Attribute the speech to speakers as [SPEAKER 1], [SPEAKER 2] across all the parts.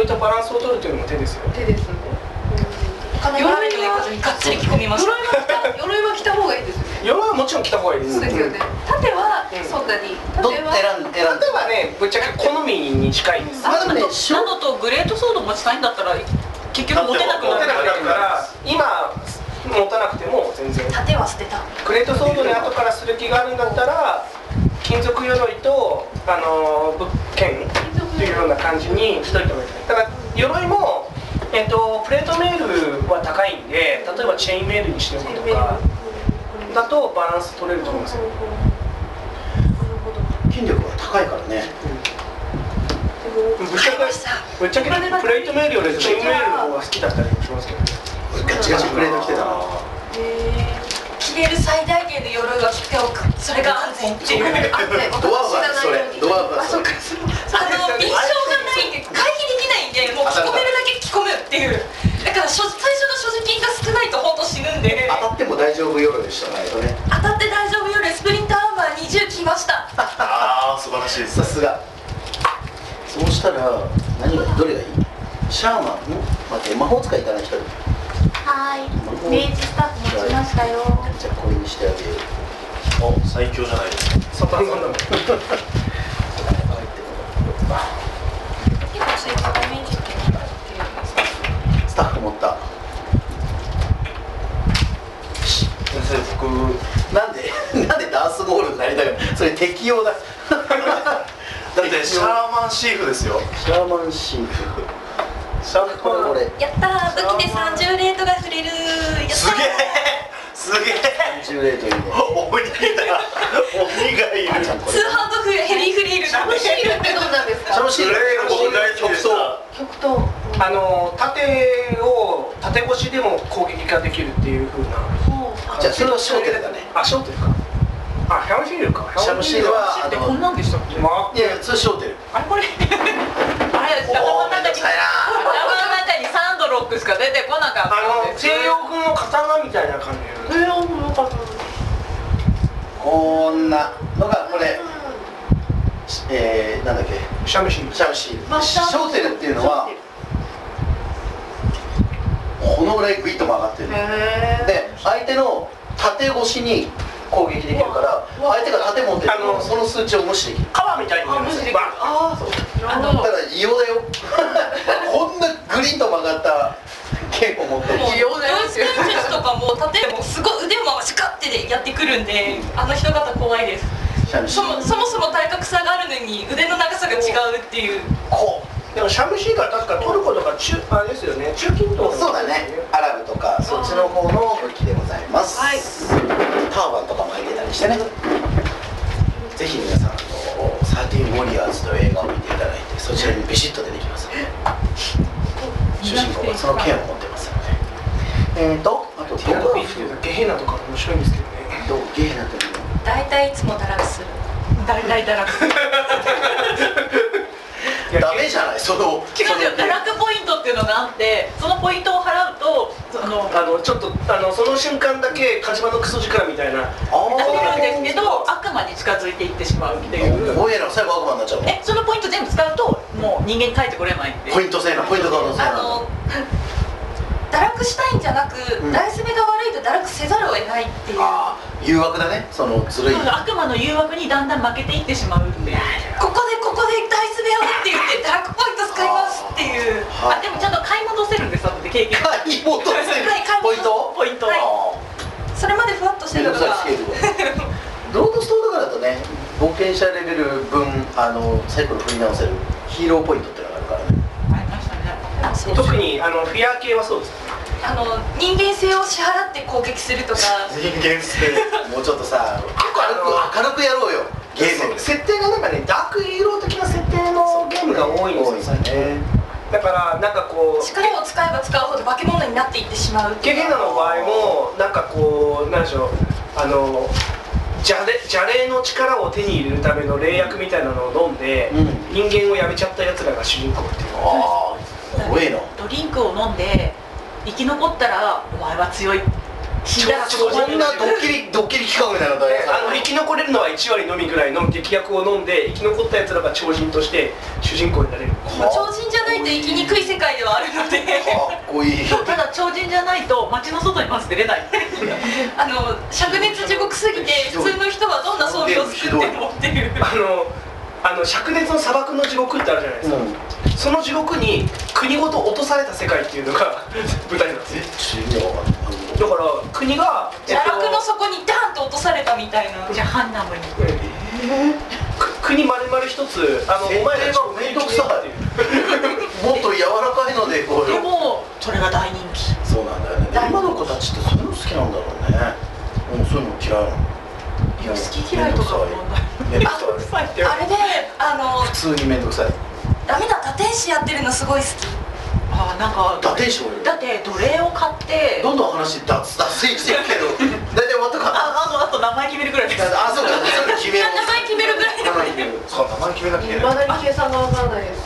[SPEAKER 1] そういったバランスを取るというのも手ですよ。
[SPEAKER 2] 手ですね。
[SPEAKER 3] 鎧はがっつり着込みました。
[SPEAKER 2] 鎧は着た方がいいですよね。
[SPEAKER 1] 鎧はもちろん着た方がいいです。
[SPEAKER 2] そうですよね。盾はそんなに。
[SPEAKER 4] どっ選んで
[SPEAKER 1] はね、ぶっちゃけ好みに近いです。
[SPEAKER 4] まあでもね、
[SPEAKER 3] なのとグレートソード持ちたいんだったら結局持てなくなる
[SPEAKER 1] から今持たなくても全然。
[SPEAKER 3] 盾は捨てた。
[SPEAKER 1] グレートソードで後からする気があるんだったら金属鎧と物剣というような感じにしといた方がいい。だから鎧もプレートメールは高いんで、例えばチェーンメールにしておくとかだとバランス取れると思いますよ。
[SPEAKER 4] 筋力が高いからね。
[SPEAKER 1] ぶっちゃけプレートメールよりチェーンメールの方が好きだったりもしますけどね。
[SPEAKER 4] ガチガチプレート着てたな。
[SPEAKER 3] 着れる最大限の鎧は着ておく。それが安全っていう。
[SPEAKER 4] ドアはそれ。ドアはそれ。
[SPEAKER 3] 印象がないんで回避できないんで、もう着込めるだけ着込むっていう。だから最初の所持金が少ないと本当死ぬんで。
[SPEAKER 4] 当たっても大丈夫鎧でしたね。
[SPEAKER 3] 当たって大丈夫鎧、スプリンターアーマー20着ました。
[SPEAKER 5] ああ素晴らしいです。
[SPEAKER 4] さすが。そうしたらどれがいい？シャーマン？待って魔法使いいかない人。
[SPEAKER 6] はい、明治スタッフ持ちましたよ。
[SPEAKER 4] じゃあこれにしてあげる。
[SPEAKER 5] お最強じゃないですか。
[SPEAKER 1] サタンさんだもん。
[SPEAKER 3] 結構最近ダメージって
[SPEAKER 4] スタッフ持った。
[SPEAKER 5] 先生僕
[SPEAKER 4] なんでダースボールになりたいの？それ適用だ。
[SPEAKER 5] だってシャーマンシーフですよ。
[SPEAKER 4] シャーマンシーフ。これ
[SPEAKER 3] やったー、武器で30レートが触れる。
[SPEAKER 5] すげえすげえ。
[SPEAKER 4] 30レートいいね。
[SPEAKER 5] 鬼がいる。
[SPEAKER 3] ツーハンドヘリーフリール。
[SPEAKER 2] シャムシールってどうなんですか？
[SPEAKER 4] シャムシール。
[SPEAKER 5] 僕大好きでした。
[SPEAKER 2] 極東。
[SPEAKER 1] 縦越しでも攻撃ができるっていう風な。
[SPEAKER 4] じゃあそれはショーテルだね。
[SPEAKER 1] あ、ショーテルか。あ、シャムシールか。
[SPEAKER 4] シャムシールは
[SPEAKER 3] こんなんでしたっけ？
[SPEAKER 4] いや通ショーテル。
[SPEAKER 3] あれこれ。あれ頭の中にサンドロックしか出てこなかったんです。
[SPEAKER 1] 西洋軍の刀みたいな感じ。
[SPEAKER 4] こんなのがこれ。なんだっけ？
[SPEAKER 1] シャムシール。
[SPEAKER 4] シャムシール。ショーテルっていうのはこのぐらいグイッと曲がってる。で相手の縦越しに攻撃できるから相手が盾持ってるとその数値を無視できる。
[SPEAKER 1] 川みたいに
[SPEAKER 2] 無視できる。
[SPEAKER 4] だから異様だよ。こんなグリッと曲がった剣を持ってる。
[SPEAKER 3] 異様ですよ。とかも盾もすごい腕もシカってでやってくるんで、あの人方怖いです。そもそも体格差があるのに腕の長さが違うっていう。
[SPEAKER 1] でもシャムシールは確かトルコとかあれですよね。中近東。
[SPEAKER 4] そうだね。アラブとかそっちの方の武器でございます。
[SPEAKER 2] はい。
[SPEAKER 4] ターバンとかも入れたりしてね。ぜひ皆さん13ウォリアーズという映画を見ていただいて、そちらにビシッと出てきますので、主人公がその剣を持ってますので。あと
[SPEAKER 1] ティアロピーっていうとゲヘナとか面白いんですけどね。
[SPEAKER 4] ゲヘナというの。
[SPEAKER 3] 大体いつも堕落する。大体堕落する。
[SPEAKER 4] ダメじゃない。その
[SPEAKER 3] 違うよ。堕落ポイントっていうのがあって、そのポイントを払うと
[SPEAKER 1] ちょっとその瞬間だけ火事場のクソ力みたいな
[SPEAKER 3] 出せるんですけど、悪魔に近づいていってしまうっていう。
[SPEAKER 4] 怖えな。最後悪魔になっちゃうの。
[SPEAKER 3] そのポイント全部使うともう人間に帰ってこれないっていう。
[SPEAKER 4] ポイント制な。ポイントカード制な。
[SPEAKER 3] 堕落したいんじゃなく、ダイス目が悪いと堕落せざるを得ないっていう。
[SPEAKER 4] 誘惑だね。そのずるい。
[SPEAKER 3] 悪魔の誘惑にだんだん負けていってしまうっていう。ここでダイス目をって言って堕落ポイント使いますっていう。でもちゃんと買い戻せるんです。後で経験。
[SPEAKER 4] 買い戻せる。ポイント？
[SPEAKER 3] ポイント。それまでふわっとしてるのが。
[SPEAKER 4] ロードストーだからだとね、冒険者レベル分サイクル振り直せるヒーローポイントっていうのがあるからね。
[SPEAKER 3] ありましたね。
[SPEAKER 1] 特にフィア系はそうです。
[SPEAKER 3] 人間性を支払って攻撃するとか。
[SPEAKER 5] 人間性。
[SPEAKER 4] もうちょっとさ、明るくやろうよ。ゲーム
[SPEAKER 1] 設定がなんかね、ダークヒーロー的な設定のゲームが多いんですよね。だからなんかこう
[SPEAKER 3] 力を使えば使うほど化け物になっていってしまう。
[SPEAKER 1] ゲヘナの場合もなんかこうなんでしょう、邪霊の力を手に入れるための霊薬みたいなのを飲んで、人間をやめちゃったやつらが主人公っていう。
[SPEAKER 4] 怖えな。
[SPEAKER 3] ドリンクを飲んで生き残ったらお前は強い。
[SPEAKER 4] こんなドッキリ企画みたいなの
[SPEAKER 1] 生き残れるのは1割のみぐらいの劇薬を飲んで生き残ったやつらが超人として主人公になれる。
[SPEAKER 3] 超人じゃないと生きにくい界ではあるので
[SPEAKER 4] かっこいい。
[SPEAKER 7] ただ超人じゃないと街の外にまず出れない。
[SPEAKER 3] 灼熱地獄すぎて普通の人はどんな装備を作ってもっていう。
[SPEAKER 1] 灼熱の砂漠の地獄ってあるじゃないですか、その地獄に国ごと落とされた世界っていうのが舞台なんですよ。だから国が
[SPEAKER 3] 邪落の底にダーンと落とされたみたいな。
[SPEAKER 7] ジャハンナムに。
[SPEAKER 1] 国丸々一つ
[SPEAKER 4] お前らが面倒くさい。もっと柔らかいのでこう。
[SPEAKER 7] でもそれが大人気。
[SPEAKER 4] そうなんだよね。今の子たちってそういうの好きなんだろうね。もうそういうの嫌いなの。
[SPEAKER 7] いや好き嫌いとかは問題。
[SPEAKER 3] あれで
[SPEAKER 4] 普通に面倒くさい。
[SPEAKER 3] ダメだ、堕天使やってるのすごい好き。
[SPEAKER 7] あ、なんか
[SPEAKER 4] 堕天使もいる。
[SPEAKER 7] だって奴隷を買って
[SPEAKER 4] どんどん話脱線してるけど大体終わったか。
[SPEAKER 7] あと名前決めるぐらいです。
[SPEAKER 4] あ、そうか、それ決めよう。
[SPEAKER 3] 名前決めるぐらい。
[SPEAKER 4] 名前決める。
[SPEAKER 5] そう、名前決めなきゃいけない。
[SPEAKER 2] 未だに計算がわからないです。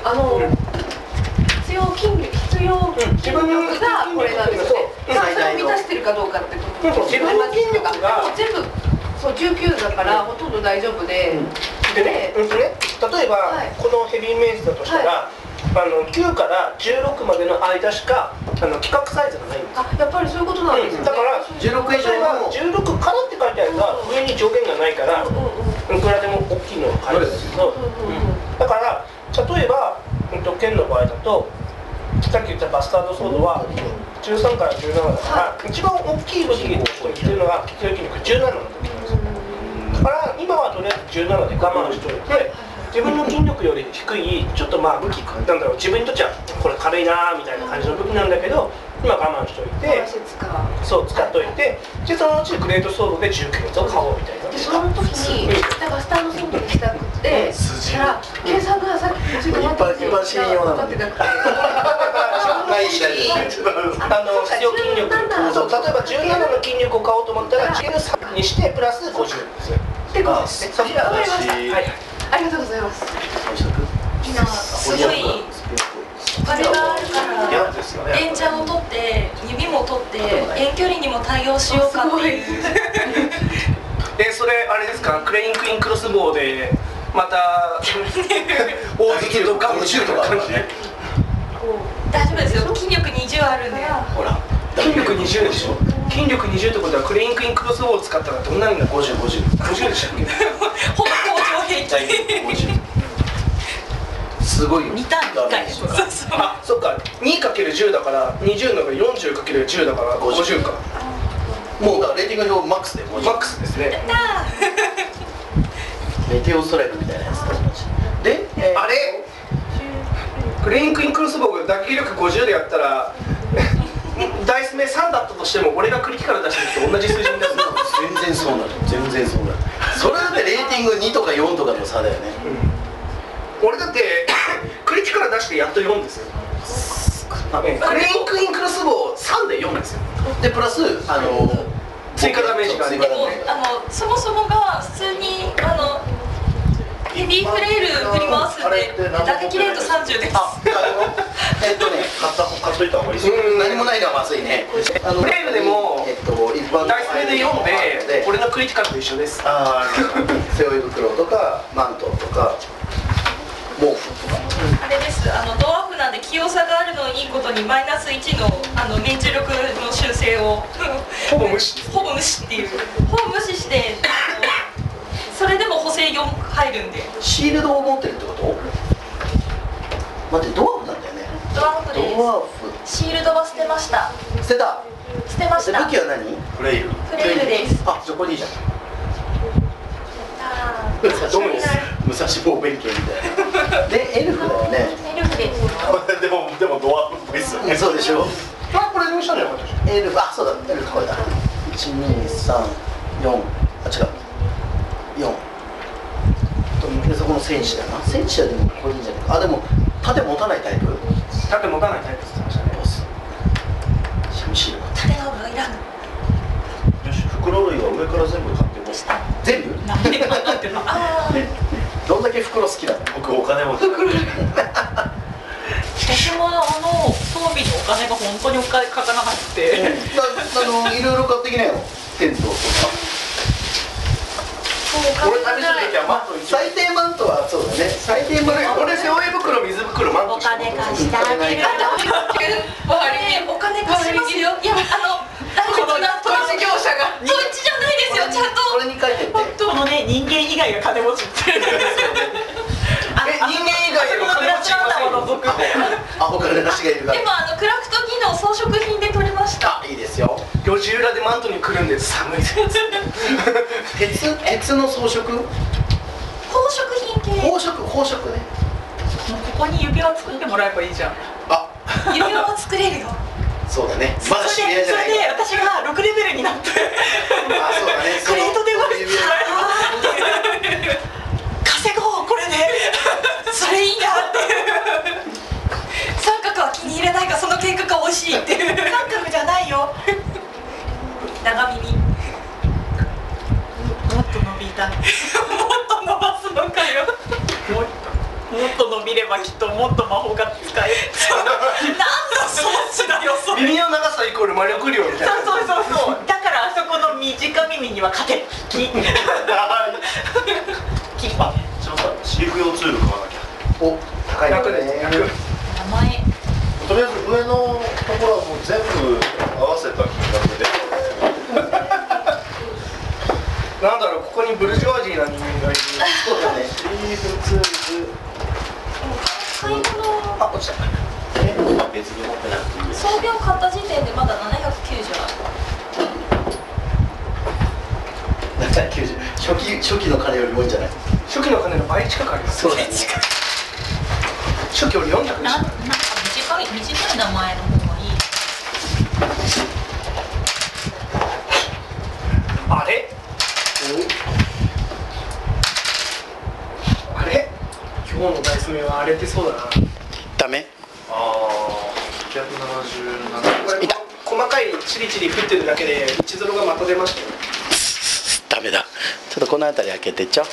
[SPEAKER 2] 必要筋力がこれなんですよね。それを満たしてるかどうかってこと。
[SPEAKER 1] 自分の筋力が
[SPEAKER 2] 全部そう19だからほとんど大丈夫で。
[SPEAKER 1] でね、例えば、このヘビーメイズだとしたら、9から16までの間しか規格サイズがないんです。
[SPEAKER 2] あ、やっぱりそういうことなんですね。
[SPEAKER 1] だから
[SPEAKER 4] 16以上は
[SPEAKER 1] 16からって書いてあるから上に上限がないからいくらでも大きいのが買えるんですけど、だから例えば剣の場合だとさっき言ったバスタードソードは13から17だから、一番大きい武器っていうのが必要筋力17の時なんですよ。だから今はとりあえず17で我慢しておいて、自分の筋力より低いちょっとまあ武器なんだろう、自分にとっちゃこれ軽いなみたいな感じの武器なんだけど今我慢しておいて、そう使っといて、でそのうちグレートソードで19を買おうみたいな。
[SPEAKER 2] でその時にバスタードソードにしたくて、から計算がさっきちょっと待って
[SPEAKER 4] 一般信用なのに。
[SPEAKER 2] 分かってなくて。
[SPEAKER 1] 必要筋力、そう例えば17の筋力を買おうと思ったら13にしてプラス50ですよ。
[SPEAKER 2] ってことですね。わかりました。
[SPEAKER 1] はい。
[SPEAKER 2] ありがとうございます。
[SPEAKER 3] 今すごいお金があるから連チャンを取って指も取って遠距離にも対応しようかっていう。
[SPEAKER 1] それあれですか、クレインクインクロスボウでまた大好きとか50とか感じで。
[SPEAKER 3] 大丈夫ですよ、筋力20あるんで。
[SPEAKER 4] ほら、
[SPEAKER 1] 筋力20でしょ。筋力20ってことはクレインクインクロスボウを使ったらどんなになるの？50でしたっけ？
[SPEAKER 3] ほぼ工場平均。
[SPEAKER 4] すごいよ。
[SPEAKER 7] 2ターン1回でしょ。
[SPEAKER 1] あ、そっか。2×10 だから20のが 40×10 だから50か。
[SPEAKER 4] もうだレーティング表マックスで50。
[SPEAKER 1] マックスですね。
[SPEAKER 4] メテオストライクみたいなやつで、
[SPEAKER 1] あれクレインクインクロスボウ打撃力50でやったらダイス目3だったとしても俺がクリティカル出してると同じ数字になる。
[SPEAKER 4] 全然そうなる。全然そうなる。それだってレーティング2とか4とかの差だよね。
[SPEAKER 1] 俺だってクリティカル出してやっと4ですよ。クレインクインクロスボウ3で4ですよ。
[SPEAKER 4] でプラス
[SPEAKER 1] 追加ダメージがあります。
[SPEAKER 3] でもそもそもが普通にヘビーフレイル振り回すんで打撃レート30です。
[SPEAKER 4] 買っといた方がいいですよ。何もないのはまずいね。
[SPEAKER 1] フレイルでもダイス目で4で俺のクリティカルと一緒です。
[SPEAKER 4] 背負い袋とかマントとか毛布とか。
[SPEAKER 3] あれです、ドワーフなんで器用さがあるのいいことにマイナス1の命中力の修正を
[SPEAKER 1] ほぼ無視
[SPEAKER 3] っていう、ほぼ無視してそれでも補正4入るんで。
[SPEAKER 4] シールドを持ってるってこと？待って、ドワーフなんだよね。
[SPEAKER 3] ドワーフです。
[SPEAKER 4] ドワーフ
[SPEAKER 3] シールドは捨てました。
[SPEAKER 4] 捨てた。
[SPEAKER 3] 捨てました。
[SPEAKER 4] 武器は何？
[SPEAKER 5] フレイル。
[SPEAKER 3] フレイルです。
[SPEAKER 4] あ、そこでいいじゃん。
[SPEAKER 1] どうです？
[SPEAKER 4] 武蔵坊勉強みたいな。で、エルフだよね。
[SPEAKER 3] エルフです。
[SPEAKER 5] でもドワーフっぽいっすよね。
[SPEAKER 4] そうでしょ。
[SPEAKER 1] あ、これにしたんじゃなかったでしょ。
[SPEAKER 4] エルフ、あ、そうだ、エルフこれだ。1、2、3、4、あ、違う。4。で、そこの戦士だな。戦士はでもこれいいんじゃないか。あ、でも盾持たないタイプ。
[SPEAKER 1] 盾持たないタイプって言ってましたね。
[SPEAKER 4] ボス。シャミシール持って。
[SPEAKER 3] 盾の方がいらん。
[SPEAKER 5] よし、袋類は上から全部買っても
[SPEAKER 4] 全部？
[SPEAKER 7] なんで考えてるの？
[SPEAKER 4] どんだけ袋好きなの？
[SPEAKER 5] 僕お金持ち。
[SPEAKER 7] 私も装備にお金が本当にお金かからなくて、
[SPEAKER 4] いろいろ買ってきなよ。テントとか。
[SPEAKER 1] 俺旅する時はマント一応
[SPEAKER 4] 最低マントはそうだね。最低マント。
[SPEAKER 1] 俺背負い袋水袋マント
[SPEAKER 7] お金貸してあげる
[SPEAKER 3] お金貸しますよ。いやこの投資業者が統一じゃないですよ。ちゃんと
[SPEAKER 4] これに書いてって。
[SPEAKER 7] このね人間以外が金持ちっていう
[SPEAKER 1] 人間以外の金持ちいませんよ。
[SPEAKER 4] アホ金出しがいるから。
[SPEAKER 3] でもクラフト技能装飾品で取りました。
[SPEAKER 4] あ、いいですよ。
[SPEAKER 1] 路地裏でマントに来るんです寒いです
[SPEAKER 4] 鉄の装飾。
[SPEAKER 3] 宝飾品系。
[SPEAKER 4] 宝飾ね。
[SPEAKER 7] もうここに指輪作ってもらえばいいじゃん。
[SPEAKER 4] あ、
[SPEAKER 3] 指輪は作れるよ。
[SPEAKER 4] そうだね。まだ知り合いじゃない
[SPEAKER 7] それで私が6レベルになって
[SPEAKER 4] あ、そうだね。
[SPEAKER 7] クレートで割り稼ごうこれで
[SPEAKER 3] それいいなって三角は気に入らないがその計画が美味しいっていう
[SPEAKER 7] 三角じゃないよ。
[SPEAKER 3] 長耳
[SPEAKER 7] もっと伸びたい。もっと伸ばすのかよ。もっと伸びればきっともっと魔法が使える。何の装置だよそれ。
[SPEAKER 1] 耳の長さイコール魔力量みたいな。
[SPEAKER 7] そうだからあそこの短耳には勝てる。キッパ
[SPEAKER 5] じゃあさ、飼育用ツール買わなきゃ。
[SPEAKER 4] お、高い
[SPEAKER 1] 楽ですね。楽。
[SPEAKER 7] 名前
[SPEAKER 5] とりあえず上のところはもう全部合わせた金額で。
[SPEAKER 1] なんだろう、ここにブルジョワジーな人間がいる。
[SPEAKER 4] そうだね。
[SPEAKER 5] シーフツール
[SPEAKER 3] 買い物
[SPEAKER 1] あ、落ちた。
[SPEAKER 4] 別に持ってなくていいよ。
[SPEAKER 3] 装備を買った時点でまだ790ある。
[SPEAKER 4] 790。初期の金より多いんじゃない？
[SPEAKER 1] 初期の金の倍近くあります。
[SPEAKER 4] そうだね。
[SPEAKER 1] 初期より400でした。
[SPEAKER 7] なんか短い名前の方がいい。
[SPEAKER 1] あれ？あれ？今日のダイス目は荒れてそうだな。
[SPEAKER 4] ダメ？
[SPEAKER 5] ああ、177。
[SPEAKER 1] これ細かいチリチリ降ってるだけで1ゾロがまた出ましたよ。
[SPEAKER 4] ダメだ。ちょっとこの辺り開けてっちゃおう。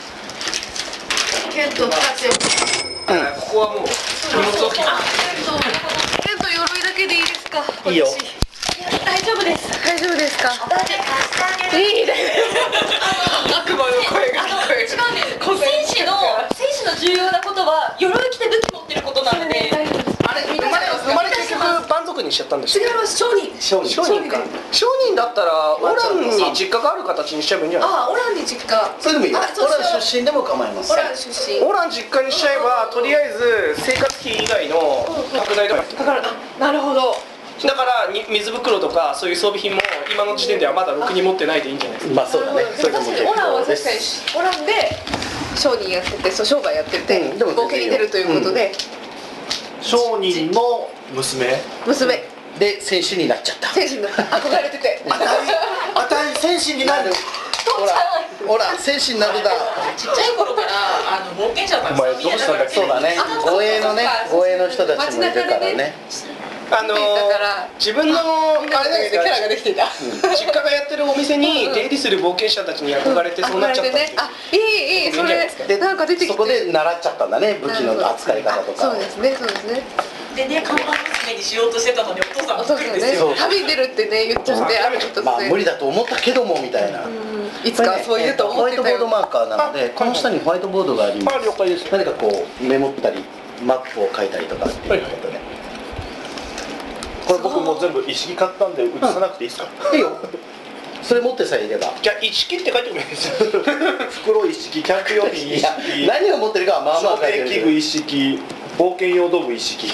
[SPEAKER 2] 剣と使って
[SPEAKER 1] ここはもう荷物置き場。
[SPEAKER 2] 剣と鎧だけでいいですか？
[SPEAKER 4] いいよ。
[SPEAKER 3] 大丈夫です。
[SPEAKER 2] 大丈夫ですか？
[SPEAKER 3] お金貸してあげる。
[SPEAKER 2] いいね。悪魔の声が聞こえる。
[SPEAKER 3] 違うんです。戦士の重要なことは鎧着て武器持ってることなので。
[SPEAKER 1] あれ生まれ結局蛮族にしちゃったんですよ。
[SPEAKER 2] 違います。商人。
[SPEAKER 4] 商人。
[SPEAKER 1] 商人か。商人だったらオランに実家がある形にしちゃえばいいんじゃない？
[SPEAKER 2] あ、オランに実家。
[SPEAKER 4] それでもいいよ。
[SPEAKER 2] あ、そう
[SPEAKER 4] オラン出身でも構いません。
[SPEAKER 2] オラン出身。
[SPEAKER 1] オラン実家にしちゃえばとりあえず生活費以外の拡大とか。
[SPEAKER 2] だからなるほど。
[SPEAKER 1] だから水袋とかそういう装備品も今の時点ではまだろくに持ってないでいいんじゃないですか。
[SPEAKER 4] まあそうだね。それでも
[SPEAKER 2] 確かにオランは確かにオランで商人やってて、そう商売やってて、
[SPEAKER 4] でも
[SPEAKER 2] 冒険に出るということで、
[SPEAKER 5] 商人の娘。
[SPEAKER 2] 娘
[SPEAKER 4] で戦士になっちゃった。
[SPEAKER 2] 戦士に憧れてて。
[SPEAKER 4] あたい戦士になる。ほら戦士になるだ。
[SPEAKER 7] ちっちゃい頃から冒険者たくさん見えたから
[SPEAKER 4] そうだね。護衛のね、護衛の人たちもいるからね。
[SPEAKER 1] 自分のあれなんですか、
[SPEAKER 2] キャラができていた。
[SPEAKER 1] 実家がやってるお店に出入りする冒険者たちに憧れてそうなっちゃったっていう。
[SPEAKER 2] あ、いいそれ
[SPEAKER 4] で
[SPEAKER 2] なんか出てきて。
[SPEAKER 4] そこで習っちゃったんだね、武器の扱い方とか。
[SPEAKER 2] そうですね、そうですね。
[SPEAKER 7] でね、看板娘にしようとしてたのにお父さんも
[SPEAKER 2] そう
[SPEAKER 7] 来るん
[SPEAKER 2] ですね
[SPEAKER 7] ですよ。。
[SPEAKER 2] 旅に出るってね言っちゃって、ある日突然。
[SPEAKER 4] まあ無理だと思ったけどもみたいな。
[SPEAKER 2] いつかはそう言うと思ってたよ。
[SPEAKER 4] ホワイトボードマーカーなので、この下にホワイトボードがあります。
[SPEAKER 1] 了解です。
[SPEAKER 4] 何かこうメモったりマップを書いたりとかっていうことで。
[SPEAKER 5] これ僕もう全部一式買ったんで写さなくていいですか？
[SPEAKER 4] いいよ。それ持ってさえいれば。
[SPEAKER 1] じゃあ一式って書いてもいいですよ。
[SPEAKER 5] 袋一式、キャンプ用品一
[SPEAKER 4] いや
[SPEAKER 5] 式、
[SPEAKER 4] 何を持ってるかはまあまあ
[SPEAKER 5] 照
[SPEAKER 4] 書いてるけど。
[SPEAKER 5] 明器具一式、冒険用道具一式。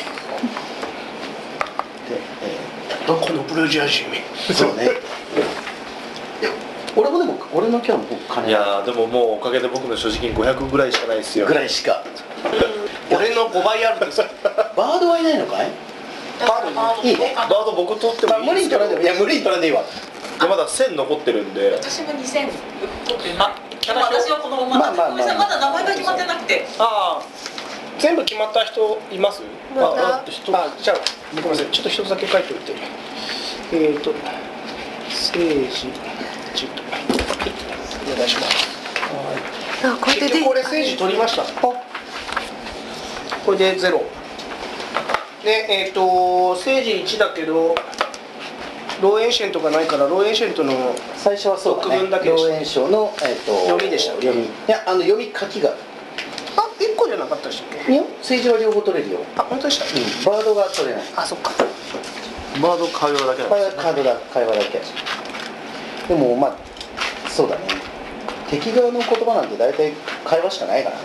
[SPEAKER 1] どこのブルジョア人め。
[SPEAKER 4] そうね。いや俺もでも俺のキャラも金
[SPEAKER 5] いやーでももうおかげで僕の所持金500ぐらいしかないですよ。
[SPEAKER 4] ぐらいしか。
[SPEAKER 1] 俺の5倍あるんですよ。
[SPEAKER 4] バードはいないのかい？いいね。
[SPEAKER 5] バード僕取ってもいい
[SPEAKER 4] 無理
[SPEAKER 5] ですか？
[SPEAKER 4] に取らんでもいや無理に取らんでいいわ。
[SPEAKER 5] でまだ1000残ってるんで。
[SPEAKER 7] 私も2000取ってるな。私はこのまま。
[SPEAKER 4] まあ
[SPEAKER 7] ごめんなさい、まだ名前が決まってなくて。
[SPEAKER 1] ああ、全部決まった人います？
[SPEAKER 2] まだ
[SPEAKER 1] あ、じゃあごめんなさい、ちょっと一つだけ書いておいて。政治お願いします。
[SPEAKER 2] あ、こうやって
[SPEAKER 1] 結局これ政治取りました。これで0で、政治1だけどローエンシェントがないからローエンシェントの
[SPEAKER 4] 最初はそうだね。
[SPEAKER 1] 文だけでした
[SPEAKER 4] 老炎症の
[SPEAKER 1] 読みでしたっけ？
[SPEAKER 4] 読み。いや読み書きが。
[SPEAKER 1] あ、1個じゃなかったでしたっけ？
[SPEAKER 4] いや政治は両方取れるよ。
[SPEAKER 1] あ、本当でしたっけ？
[SPEAKER 4] バードが取れない。
[SPEAKER 1] あ、そっか。
[SPEAKER 5] バード会話だけなんですね。
[SPEAKER 4] 会話だけ。でもまあそうだね。敵側の言葉なんて大体会話しかないからね。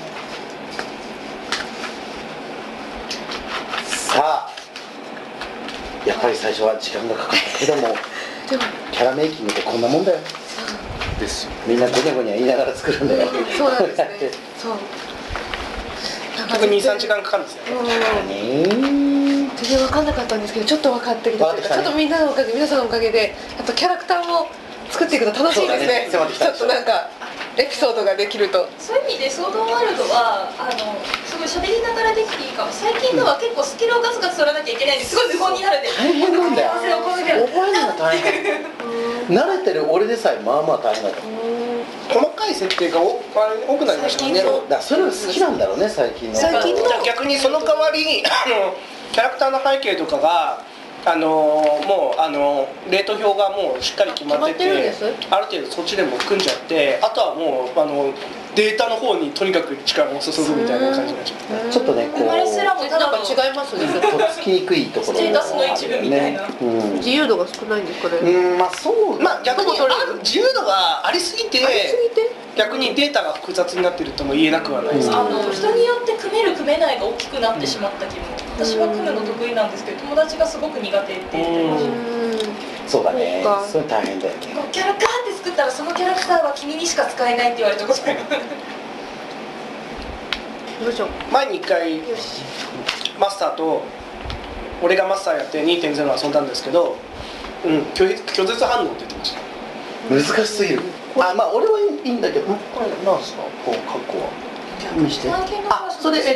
[SPEAKER 4] さあ、やっぱり最初は時間がかかったけども、
[SPEAKER 2] でも
[SPEAKER 4] キャラメイキングってこんなもんだよ。
[SPEAKER 5] ですよ。
[SPEAKER 4] みんなゴニャゴニャ言いながら作るんだよ。
[SPEAKER 2] そうなんですね。そう。
[SPEAKER 1] 多分2、3時間かかるんですよ。
[SPEAKER 2] 全然分かんなかったんですけど、ちょっと分かってきたというか、ちょっとみんなのおかげ、皆さんのおかげでやっぱキャラクターも作っていくと楽しいですね。
[SPEAKER 4] そうだね、
[SPEAKER 2] ちょっとなんかエピソードができると。
[SPEAKER 3] そういう意味でソードワールドはすごい喋りながらできていいかも。最近のは結構スキルをガツガツ取らなきゃいけないんですごい無言になるんで
[SPEAKER 4] 大変なんだよ。
[SPEAKER 3] 覚える
[SPEAKER 4] 覚えるの大変。慣れてる俺でさえまあまあ大変だと。
[SPEAKER 1] 細かい設定が多くなりましたね。
[SPEAKER 4] だからそういうのが好きなんだろうね、最近の。
[SPEAKER 2] 最近の
[SPEAKER 1] じゃあ逆にその代わりキャラクターの背景とかがもうレート表がもうしっかり決まってて、
[SPEAKER 2] 決まってるんです。
[SPEAKER 1] ある程度そっちでも組んじゃって、あとはもうデータの方にとにかく力を注ぐみたいな感じになっちゃって。
[SPEAKER 4] ちょっとねこ
[SPEAKER 3] 生まれすらもただの
[SPEAKER 2] なんか違いますね。
[SPEAKER 4] とっつきにくいところ
[SPEAKER 3] ステータスの一部みたいな
[SPEAKER 2] 自由度が少ないんですかね。
[SPEAKER 4] まあそう
[SPEAKER 1] まあ逆に自由度がありすぎて逆にデータが複雑になってるとも言えなくはないですけど、
[SPEAKER 3] 人によって組める組めないが大きくなってしまった気も。私は組むの得意なんですけど、友達がすごく苦手って言ってました。
[SPEAKER 4] そうだね
[SPEAKER 2] そうか。
[SPEAKER 4] それ大変だよね。
[SPEAKER 3] キャラガーって作ったらそのキャラクターは君にしか使えないって言われたことがある。
[SPEAKER 2] よいしょ。
[SPEAKER 1] 前に1回
[SPEAKER 2] よし。
[SPEAKER 1] マスターと俺がマスターやって 2.0 遊んだんですけど、拒絶反応って言ってました。
[SPEAKER 4] 難しすぎる。あ、まあ俺はいいんだけど、これなんですか、こう過去は見して。あ、それ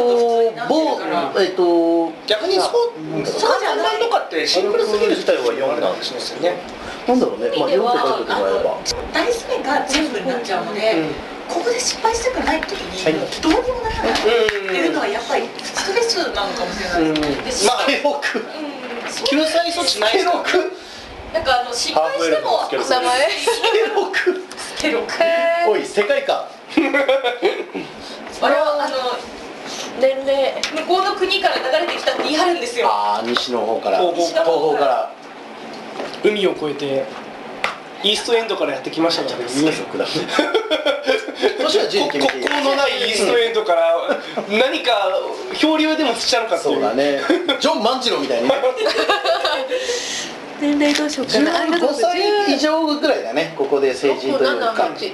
[SPEAKER 1] 逆にそうじゃないとかってシンプルすぎる
[SPEAKER 5] 自体は4なん
[SPEAKER 1] 話ですよね。
[SPEAKER 4] なんだろうね、まあ4って書いてもらえば。
[SPEAKER 8] ダイス目が全部になっちゃうので、ここで失敗したくない時にどうにもならないっていうのはやっぱりストレスなのかもしれないですね。
[SPEAKER 1] まあ救済措置ないですか。
[SPEAKER 3] なんか失敗しても
[SPEAKER 2] 名前。
[SPEAKER 3] スケロク。
[SPEAKER 4] おい世界観。
[SPEAKER 3] あれは
[SPEAKER 2] 年齢。
[SPEAKER 3] 向こうの国から流れてきたって言い張るんですよ。
[SPEAKER 4] ああ、西の方から
[SPEAKER 1] 東
[SPEAKER 4] 方から
[SPEAKER 1] 海を越えてイーストエンドからやってきましたからね。
[SPEAKER 4] ニュース下る。年は10決めていい。
[SPEAKER 1] 国交のないイーストエンドから何か漂流でもしちゃうのかっていう。
[SPEAKER 4] そうだね。ジョン万次郎みたいに。
[SPEAKER 2] 年齢どうしようかな。
[SPEAKER 4] 15歳以上ぐらいだね。ここで成人というか。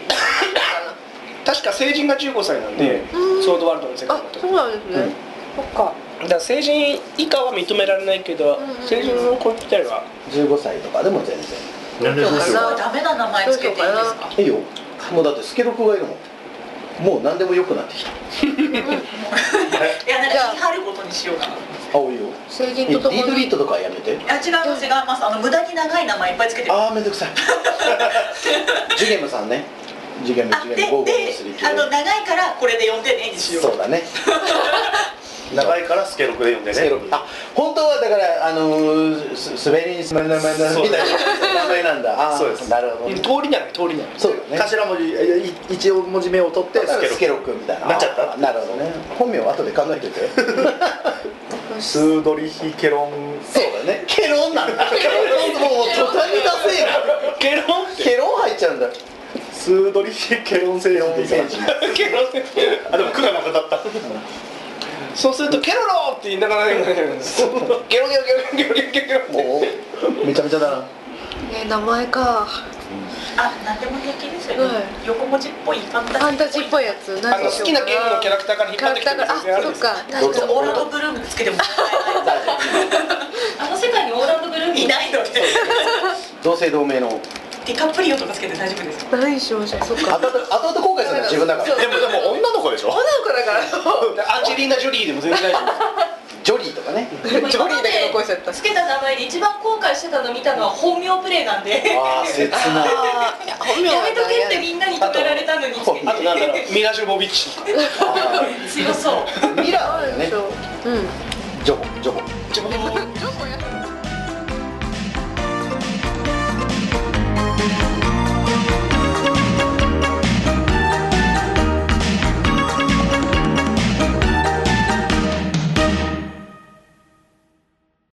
[SPEAKER 1] 確か成人が15歳なんで、ソードワールドの世界だと。
[SPEAKER 2] そうなんですね。そっか。
[SPEAKER 1] だから成人以下は認められないけど、成人の子自体は
[SPEAKER 4] 15歳とかでも全然。
[SPEAKER 8] ダメな名前つけていいですか？
[SPEAKER 4] いいよ。もうだってスケロクがいるもん。もう何でも良くなってきた。
[SPEAKER 8] いや、なんか言い張ることにしようかな。
[SPEAKER 4] 青いよ。
[SPEAKER 2] 成人とともに。
[SPEAKER 4] リードリートとかやめて。
[SPEAKER 8] いや、違います無駄に長い名前いっぱいつけてる。
[SPEAKER 4] ああ、めんどくさい。ジュゲムさんね。ジュゲムゴーゴーのすり切れ。
[SPEAKER 8] 長いからこれで呼んでねにしよう。
[SPEAKER 4] そうだね。
[SPEAKER 5] 長いからスケロクで読んでね。
[SPEAKER 4] あ、本当はだから滑りに滑る名前みたいな名前なんだ。
[SPEAKER 5] そうです。
[SPEAKER 4] なるほど。
[SPEAKER 1] 通りなの通りなの。
[SPEAKER 4] そうだね。
[SPEAKER 5] 頭文字一文字目を取って
[SPEAKER 4] スケロクみたいな。
[SPEAKER 5] なっちゃった。
[SPEAKER 4] なるほどね。本名は後で考えておいて。
[SPEAKER 5] スードリヒケロン。
[SPEAKER 4] そうだね。ケロンなんだ。もう途端にダセえな。ケロン入っちゃうんだ。
[SPEAKER 5] スードリヒケロン星人。あ、でも苦がなくなった。
[SPEAKER 1] そうするとケロロって言いながらゲロゲロゲロゲロゲロゲロ。
[SPEAKER 4] もうめちゃめちゃだな。
[SPEAKER 2] 名前か。
[SPEAKER 8] あ、なんでも平気ですよ。横文字っぽいファン
[SPEAKER 2] タジーっぽいやつ。
[SPEAKER 1] 好きなゲームのキャラクターから引っ張ってきてる。
[SPEAKER 2] あ、そっか。
[SPEAKER 8] オーランドブルームつけても
[SPEAKER 3] あの世界にオーランドブルーム
[SPEAKER 8] いないので。
[SPEAKER 4] 同姓同名の。
[SPEAKER 8] ディカプリオとかつけて大丈夫ですか？
[SPEAKER 2] 何しましょう。そっか。
[SPEAKER 4] 後々後悔するのは自分だから。
[SPEAKER 5] でも女の子でしょ。
[SPEAKER 2] 女の子だから。
[SPEAKER 1] アンジェリーナ・ジョリーでも全然大丈
[SPEAKER 4] ジョリーとかね。
[SPEAKER 2] ジョリーだけ残しちゃった。
[SPEAKER 3] つけた名前で一番後悔してたの見たのは本名プレイなんで。
[SPEAKER 4] ああ、切な。
[SPEAKER 2] 本名
[SPEAKER 3] やめとけってみんなに止められたのにつけて。
[SPEAKER 1] 夫。あとなんだろう、ミラ・ジョボビッチとか。
[SPEAKER 3] 強そう。
[SPEAKER 4] ミラーだよね。
[SPEAKER 2] うん。
[SPEAKER 4] ジョボ。
[SPEAKER 1] ジョボ